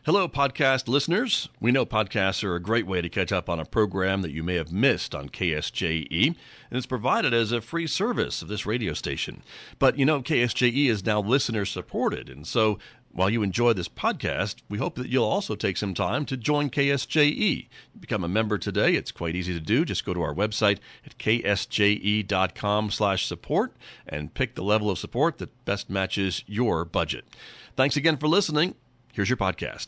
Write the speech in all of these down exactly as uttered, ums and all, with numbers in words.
Hello, podcast listeners. We know podcasts are a great way to catch up on a program that you may have missed on K S J E, and it's provided as a free service of this radio station. But you know, K S J E is now listener-supported, and so while you enjoy this podcast, we hope that you'll also take some time to join K S J E. Become a member today. It's quite easy to do. Just go to our website at k s j e dot com slash support and pick the level of support that best matches your budget. Thanks again for listening. Here's your podcast.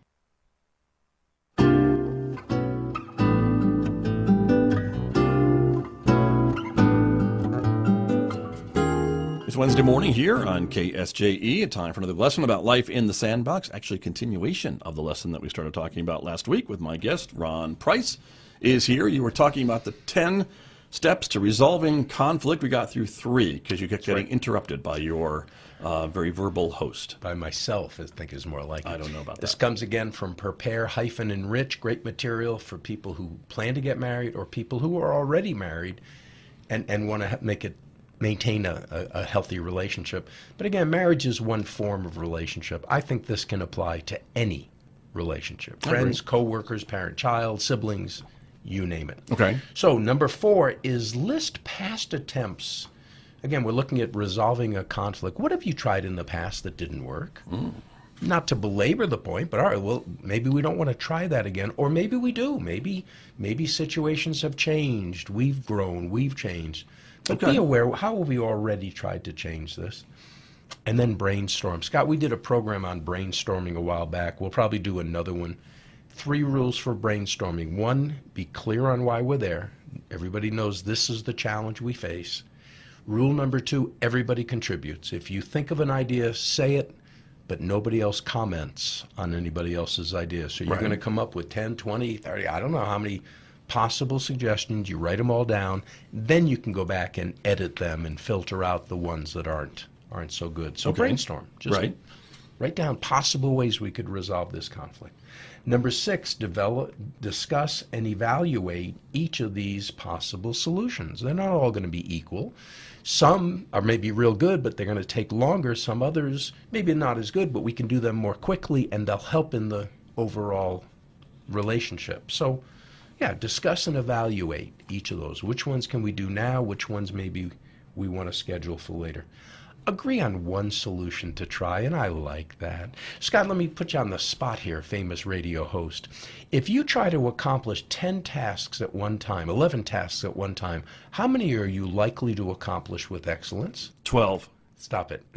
It's Wednesday morning here on K S J E, a time for another lesson about life in the sandbox, actually a continuation of the lesson that we started talking about last week with my guest, Ron Price, is here. You were talking about the ten steps to resolving conflict. We got through three because you kept getting right. interrupted by your uh, very verbal host. By myself, I think is more like it. I don't know about this that. This comes again from Prepare-Enrich, great material for people who plan to get married or people who are already married and, and want to make it maintain a, a, a healthy relationship. But again, marriage is one form of relationship. I think this can apply to any relationship. Friends, co-workers, parent-child, siblings, you name it. Okay. So number four is list past attempts. Again, we're looking at resolving a conflict. What have you tried in the past that didn't work? Mm. Not to belabor the point, but all right, well, maybe we don't want to try that again. Or maybe we do. Maybe, maybe situations have changed. We've grown. We've changed. But okay. be aware, how have we already tried to change this? And then brainstorm. Scott, we did a program on brainstorming a while back. We'll probably do another one. Three rules for brainstorming. One, be clear on why we're there. Everybody knows this is the challenge we face. Rule number two, everybody contributes. If you think of an idea, say it, but nobody else comments on anybody else's idea. So you're right. going to come up with ten, twenty, thirty, I don't know how many possible suggestions. You write them all down. Then you can go back and edit them and filter out the ones that aren't aren't so good. So okay. brainstorm. Just right. write down possible ways we could resolve this conflict. Number six, develop, discuss and evaluate each of these possible solutions. They're not all going to be equal. Some are maybe real good, but they're going to take longer. Some others maybe not as good, but we can do them more quickly and they'll help in the overall relationship. So yeah, discuss and evaluate each of those. Which ones can we do now? Which ones maybe we want to schedule for later? Agree on one solution to try, and I like that. Scott, let me put you on the spot here, famous radio host. If you try to accomplish ten tasks at one time, eleven tasks at one time, how many are you likely to accomplish with excellence? twelve. Stop it.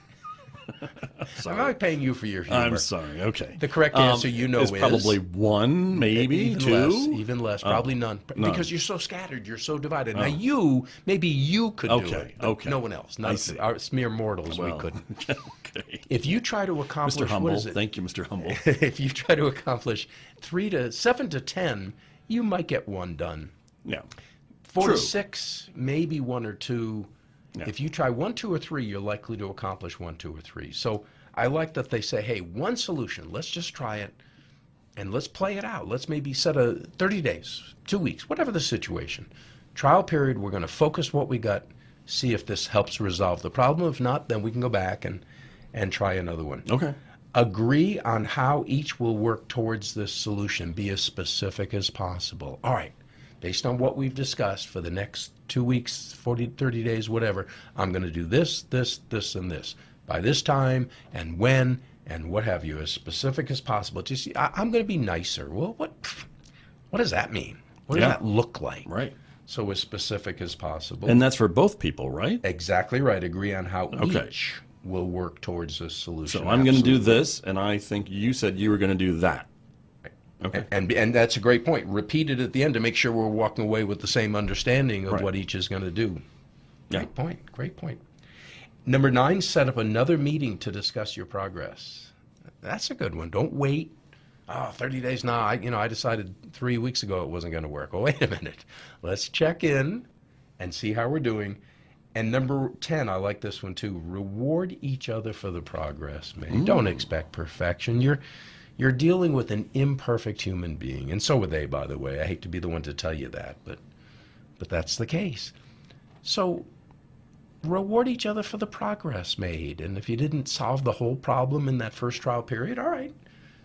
I'm not paying you for your humor. I'm sorry. Okay. The correct answer, um, you know, is, is probably one, maybe even two, less, even less, probably oh, none, none, because you're so scattered, you're so divided. Oh. Now you, maybe you could okay. do it, okay. no one else. Not our mere mortals, well, we couldn't. Okay. If you try to accomplish, Mister Humble, what is it? Thank you, Mister Humble. If you try to accomplish three to seven to ten, you might get one done. Yeah. Four True. to six, maybe one or two. Yeah. If you try one, two, or three, you're likely to accomplish one, two, or three. So I like that they say, hey, one solution, let's just try it, and let's play it out. Let's maybe set a thirty days, two weeks, whatever the situation. Trial period, we're going to focus what we got, see if this helps resolve the problem. If not, then we can go back and, and try another one. Okay. Agree on how each will work towards this solution. Be as specific as possible. All right. Based on what we've discussed for the next two weeks, forty, thirty days, whatever, I'm going to do this, this, this, and this. By this time, and when, and what have you, as specific as possible. Just see, I, I'm going to be nicer. Well, what what does that mean? What does yeah. that look like? Right. So as specific as possible. And that's for both people, right? Exactly right. Agree on how okay. each will work towards this solution. So I'm going to do this, and I think you said you were going to do that. Okay. And, and and that's a great point. Repeat it at the end to make sure we're walking away with the same understanding of right. what each is going to do. Yeah. Great point. Great point. Number nine, set up another meeting to discuss your progress. That's a good one. Don't wait. Oh, thirty days now. I, you know, I decided three weeks ago it wasn't going to work. Oh, wait a minute. Let's check in and see how we're doing. And number ten, I like this one too. Reward each other for the progress made. Mm. Don't expect perfection. You're you're dealing with an imperfect human being, and so are they, by the way. I hate to be the one to tell you that, but but that's the case. So reward each other for the progress made. And if you didn't solve the whole problem in that first trial period, all right,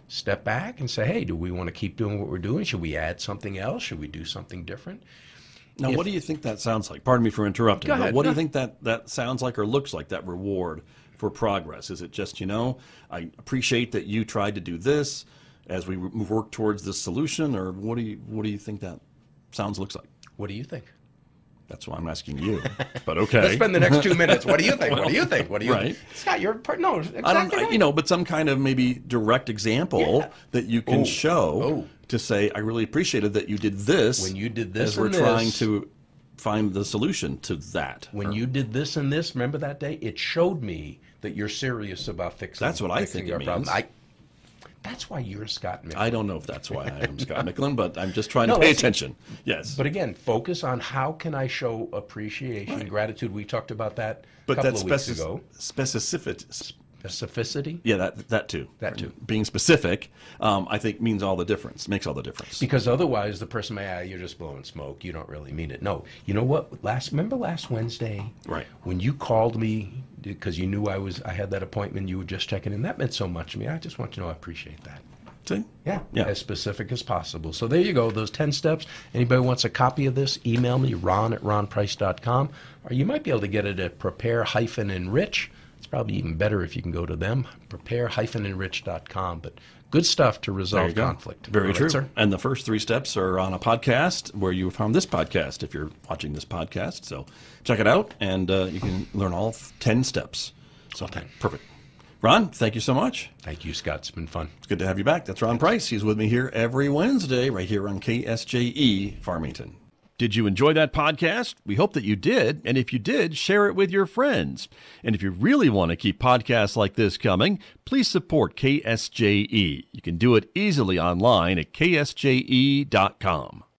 step back and say, hey, do we want to keep doing what we're doing? Should we add something else? Should we do something different? Now, If- what do you think that sounds like? Pardon me for interrupting. Go but ahead. what do No. you think that, that sounds like or looks like, that reward for progress? Is it just, you know, I appreciate that you tried to do this as we work towards this solution, or what do you what do you think that sounds looks like? What do you think? That's why I'm asking you. But okay. Let's spend the next two minutes. What do you think? What do you think? What do you Right. think? Scott, you're part. No, exactly I don't, right. you know, but some kind of maybe direct example Yeah. that you can Oh. show Oh. to say, I really appreciated that you did this. When you did this as we're and trying this. to find the solution to that. When you did this and this, remember that day? It showed me that you're serious about fixing. That's what I fixing think it our problems. means. I, that's why you're Scott Micklin. I don't know if that's why I am Scott Micklin, but I'm just trying No, to pay that's- attention. Yes. But again, focus on how can I show appreciation, Right. gratitude. We talked about that a but couple that of weeks speci- ago. specificity, Specificity. yeah, that that too. That too. Being specific, um, I think means all the difference. Makes all the difference. Because otherwise, the person may, ah, you're just blowing smoke. You don't really mean it. No. You know what? Last, remember last Wednesday, Right. when you called me because you knew I was, I had that appointment. You were just checking in. That meant so much to me. I just want you to know I appreciate that. See? Yeah, Yeah. as specific as possible. So there you go, those ten steps. Anybody wants a copy of this, email me, ron at ron price dot com, or you might be able to get it at prepare enrich. It's probably even better if you can go to them, prepare enrich dot com. But good stuff to There resolve you go. conflict. Very All right, true. sir? And the first three steps are on a podcast where you found this podcast if you're watching this podcast. So check it out, and uh, you can learn all ten steps. So ten. Perfect. Ron, thank you so much. Thank you, Scott. It's been fun. It's good to have you back. That's Ron Price. He's with me here every Wednesday right here on K S J E Farmington. Did you enjoy that podcast? We hope that you did. And if you did, share it with your friends. And if you really want to keep podcasts like this coming, please support K S J E. You can do it easily online at K S J E dot com.